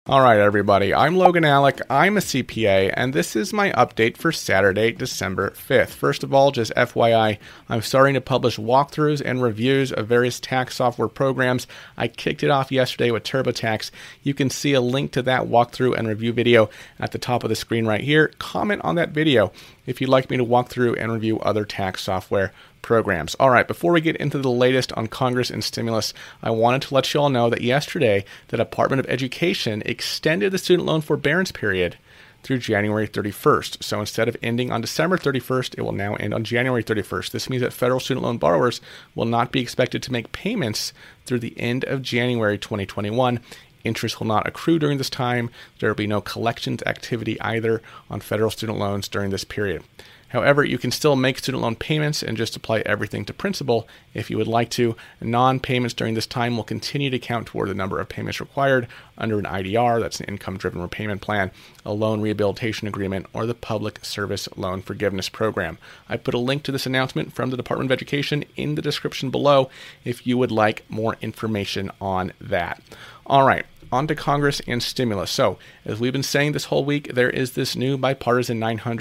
All right, everybody. I'm Logan Alec. I'm a CPA, and this is my update for Saturday, December 5th. First of all, just FYI, I'm starting to publish walkthroughs and reviews of various tax software programs. I kicked it off yesterday with TurboTax. You can see a link to that walkthrough and review video at the top of the screen right here. Comment on that video if you'd like me to walk through and review other tax software programs. All right, before we get into the latest on Congress and stimulus, I wanted to let you all know that yesterday the Department of Education extended the student loan forbearance period through January 31st. So instead of ending on December 31st, it will now end on January 31st. This means that federal student loan borrowers will not be expected to make payments through the end of January 2021. Interest will not accrue during this time. There will be no collections activity either on federal student loans during this period. However, you can still make student loan payments and just apply everything to principal if you would like to. Non-payments during this time will continue to count toward the number of payments required under an IDR, that's an income-driven repayment plan, a loan rehabilitation agreement, or the Public Service Loan Forgiveness Program. I put a link to this announcement from the Department of Education in the description below if you would like more information on that. All right. On to Congress and stimulus. So, as we've been saying this whole week, there is this new bipartisan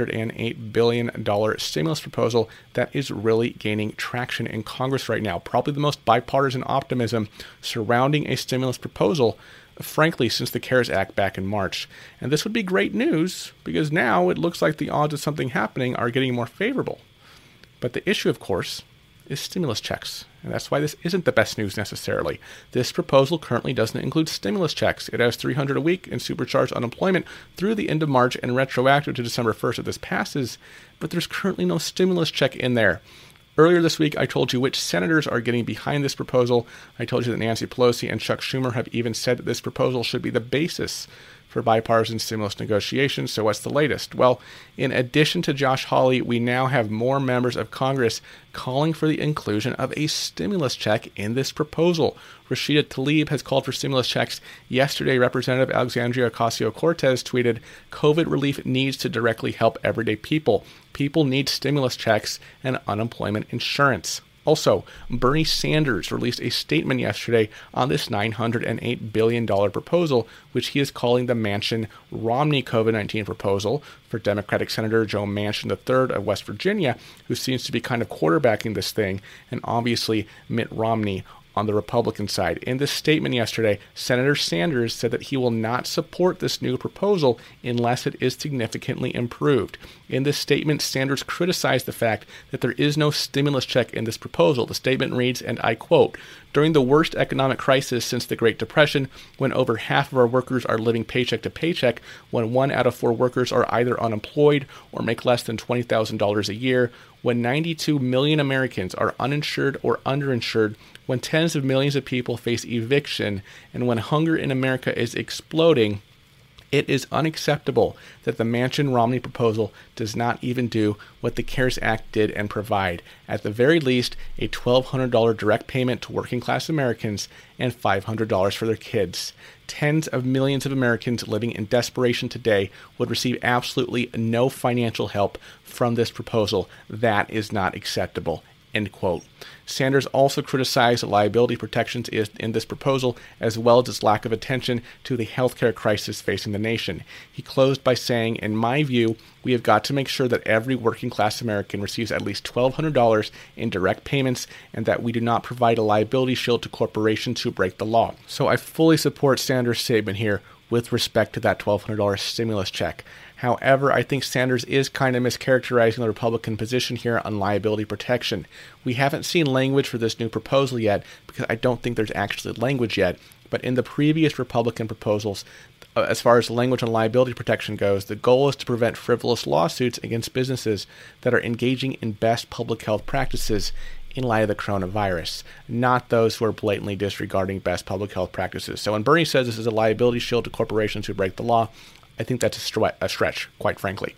$908 billion stimulus proposal that is really gaining traction in Congress right now. Probably the most bipartisan optimism surrounding a stimulus proposal, frankly, since the CARES Act back in March. And this would be great news because now it looks like the odds of something happening are getting more favorable. But the issue, of course, is stimulus checks. And that's why this isn't the best news necessarily. This proposal currently doesn't include stimulus checks. It has $300 a week and supercharged unemployment through the end of March and retroactive to December 1st if this passes, but there's currently no stimulus check in there. Earlier this week, I told you which senators are getting behind this proposal. I told you that Nancy Pelosi and Chuck Schumer have even said that this proposal should be the basis for bipartisan stimulus negotiations. So what's the latest? Well, in addition to Josh Hawley, we now have more members of Congress calling for the inclusion of a stimulus check in this proposal. Rashida Tlaib has called for stimulus checks. Yesterday, Representative Alexandria Ocasio-Cortez tweeted, "COVID relief needs to directly help everyday people. People need stimulus checks and unemployment insurance." Also, Bernie Sanders released a statement yesterday on this $908 billion proposal, which he is calling the Manchin-Romney COVID-19 proposal for Democratic Senator Joe Manchin III of West Virginia, who seems to be kind of quarterbacking this thing, and obviously Mitt Romney on the Republican side. In this statement yesterday, Senator Sanders said that he will not support this new proposal unless it is significantly improved. In this statement, Sanders criticized the fact that there is no stimulus check in this proposal. The statement reads, and I quote, "During the worst economic crisis since the Great Depression, when over half of our workers are living paycheck to paycheck, when 1 out of 4 workers are either unemployed or make less than $20,000 a year, when 92 million Americans are uninsured or underinsured, when tens of millions of people face eviction, and when hunger in America is exploding, it is unacceptable that the Manchin-Romney proposal does not even do what the CARES Act did and provide. At the very least, a $1,200 direct payment to working-class Americans and $500 for their kids. Tens of millions of Americans living in desperation today would receive absolutely no financial help from this proposal. That is not acceptable." End quote. Sanders also criticized the liability protections in this proposal, as well as its lack of attention to the healthcare crisis facing the nation. He closed by saying, "In my view, we have got to make sure that every working-class American receives at least $1,200 in direct payments, and that we do not provide a liability shield to corporations who break the law." So I fully support Sanders' statement here with respect to that $1,200 stimulus check. However, I think Sanders is kind of mischaracterizing the Republican position here on liability protection. We haven't seen language for this new proposal yet because I don't think there's actually language yet. But in the previous Republican proposals, as far as language on liability protection goes, the goal is to prevent frivolous lawsuits against businesses that are engaging in best public health practices in light of the coronavirus, not those who are blatantly disregarding best public health practices. So when Bernie says this is a liability shield to corporations who break the law, I think that's a stretch, quite frankly.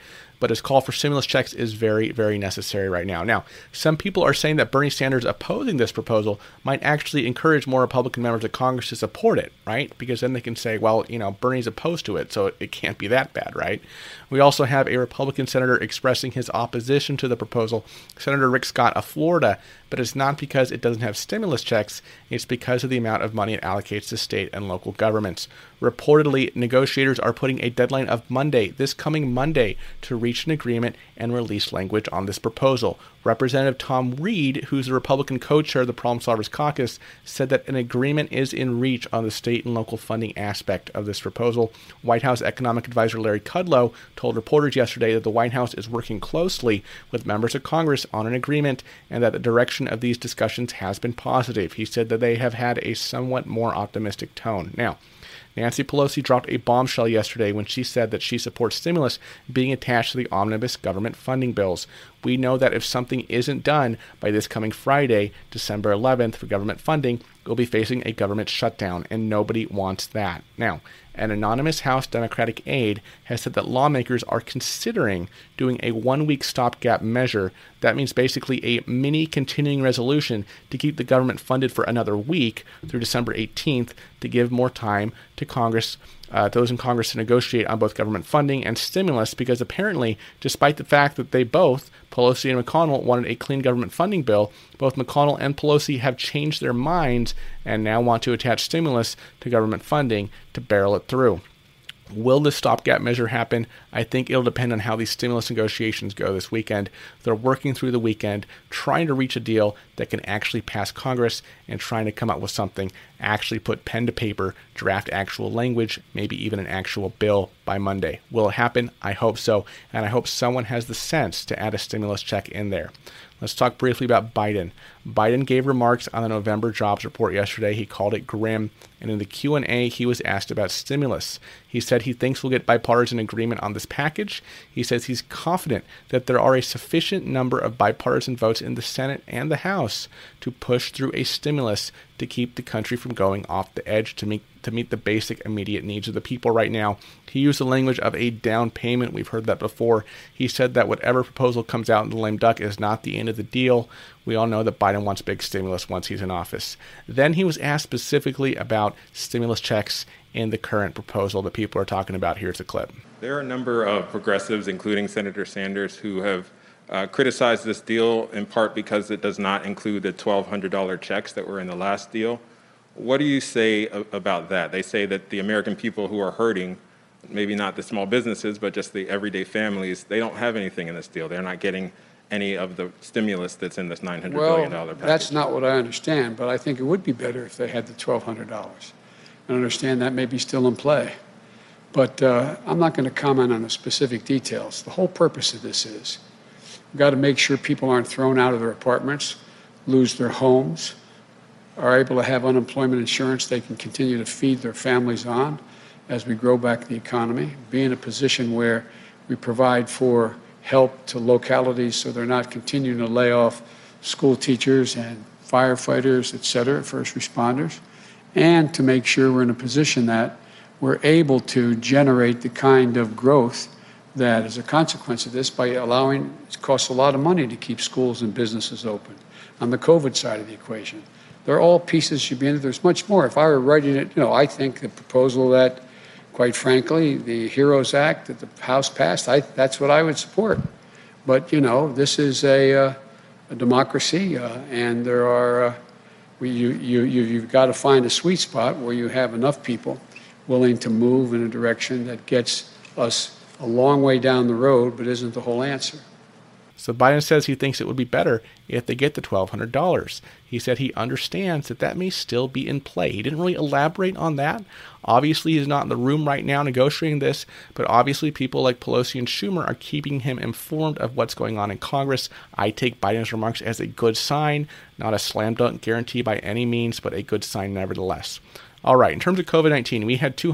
but his call for stimulus checks is very, very necessary right now. Now, some people are saying that Bernie Sanders opposing this proposal might actually encourage more Republican members of Congress to support it, right? Because then they can say, well, Bernie's opposed to it, so it can't be that bad, right? We also have a Republican senator expressing his opposition to the proposal, Senator Rick Scott of Florida, but it's not because it doesn't have stimulus checks, it's because of the amount of money it allocates to state and local governments. Reportedly, negotiators are putting a deadline of Monday, this coming Monday, to reach an agreement and release language on this proposal. Representative Tom Reed, who's the Republican co-chair of the Problem Solvers Caucus, said that an agreement is in reach on the state and local funding aspect of this proposal. White House Economic Advisor Larry Kudlow told reporters yesterday that the White House is working closely with members of Congress on an agreement and that the direction of these discussions has been positive. He said that they have had a somewhat more optimistic tone. Now, Nancy Pelosi dropped a bombshell yesterday when she said that she supports stimulus being attached to the omnibus government funding bills. We know that if something isn't done by this coming Friday, December 11th, for government funding, we'll be facing a government shutdown, and nobody wants that. Now, an anonymous House Democratic aide has said that lawmakers are considering doing a one-week stopgap measure. That means basically a mini continuing resolution to keep the government funded for another week through December 18th to give more time to Congress, those in Congress, to negotiate on both government funding and stimulus, because apparently, despite the fact that they both, Pelosi and McConnell, wanted a clean government funding bill, both McConnell and Pelosi have changed their minds and now want to attach stimulus to government funding to barrel it through. Will this stopgap measure happen? I think it'll depend on how these stimulus negotiations go this weekend. They're working through the weekend, trying to reach a deal that can actually pass Congress and trying to come up with something, actually put pen to paper, draft actual language, maybe even an actual bill by Monday. Will it happen? I hope so, and I hope someone has the sense to add a stimulus check in there. Let's talk briefly about Biden. Biden gave remarks on the November jobs report yesterday. He called it grim, and in the Q&A, he was asked about stimulus. He said he thinks we'll get bipartisan agreement on this package. He says he's confident that there are a sufficient number of bipartisan votes in the Senate and the House to push through a stimulus to keep the country from going off the edge, to meet the basic immediate needs of the people right now. He used the language of a down payment. We've heard that before. He said that whatever proposal comes out in the lame duck is not the end of the deal. We all know that Biden wants big stimulus once he's in office. Then he was asked specifically about stimulus checks in the current proposal that people are talking about. Here's a clip. There are a number of progressives, including Senator Sanders, who have criticized this deal in part because it does not include the $1,200 checks that were in the last deal. What do you say about that? They say that the American people who are hurting, maybe not the small businesses, but just the everyday families, they don't have anything in this deal. They're not getting any of the stimulus that's in this $900 billion package. That's not what I understand, but I think it would be better if they had the $1,200. I understand that may be still in play, but I'm not going to comment on the specific details. The whole purpose of this is we've got to make sure people aren't thrown out of their apartments, lose their homes, are able to have unemployment insurance they can continue to feed their families on as we grow back the economy, be in a position where we provide for help to localities so they're not continuing to lay off school teachers and firefighters, et cetera, first responders, and to make sure we're in a position that we're able to generate the kind of growth that is a consequence of this by allowing, it costs a lot of money to keep schools and businesses open on the COVID side of the equation. They're all pieces should be in it. There's much more. If I were writing it, I think the proposal that, quite frankly, the HEROES Act that the House passed, that's what I would support. But, this is a democracy, and there are, you've got to find a sweet spot where you have enough people willing to move in a direction that gets us a long way down the road, but isn't the whole answer. So Biden says he thinks it would be better if they get the $1,200. He said he understands that may still be in play. He didn't really elaborate on that. Obviously, he's not in the room right now negotiating this, but obviously people like Pelosi and Schumer are keeping him informed of what's going on in Congress. I take Biden's remarks as a good sign, not a slam dunk guarantee by any means, but a good sign nevertheless. All right, in terms of COVID-19, we had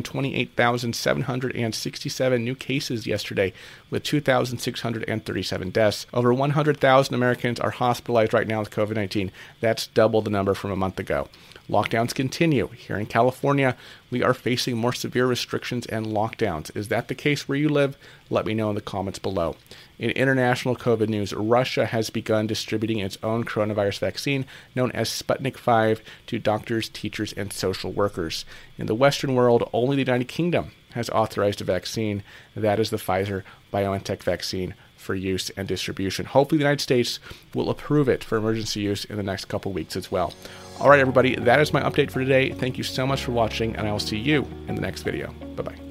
228,767 new cases yesterday with 2,637 deaths. Over 100,000 Americans are hospitalized right now with COVID-19. That's double the number from a month ago. Lockdowns continue. Here in California, we are facing more severe restrictions and lockdowns. Is that the case where you live? Let me know in the comments below. In international COVID news, Russia has begun distributing its own coronavirus vaccine known as Sputnik V to doctors, teachers, and social workers. In the Western world, only the United Kingdom has authorized a vaccine. That is the Pfizer-BioNTech vaccine for use and distribution. Hopefully the United States will approve it for emergency use in the next couple weeks as well. All right, everybody, that is my update for today. Thank you so much for watching, and I will see you in the next video. Bye-bye.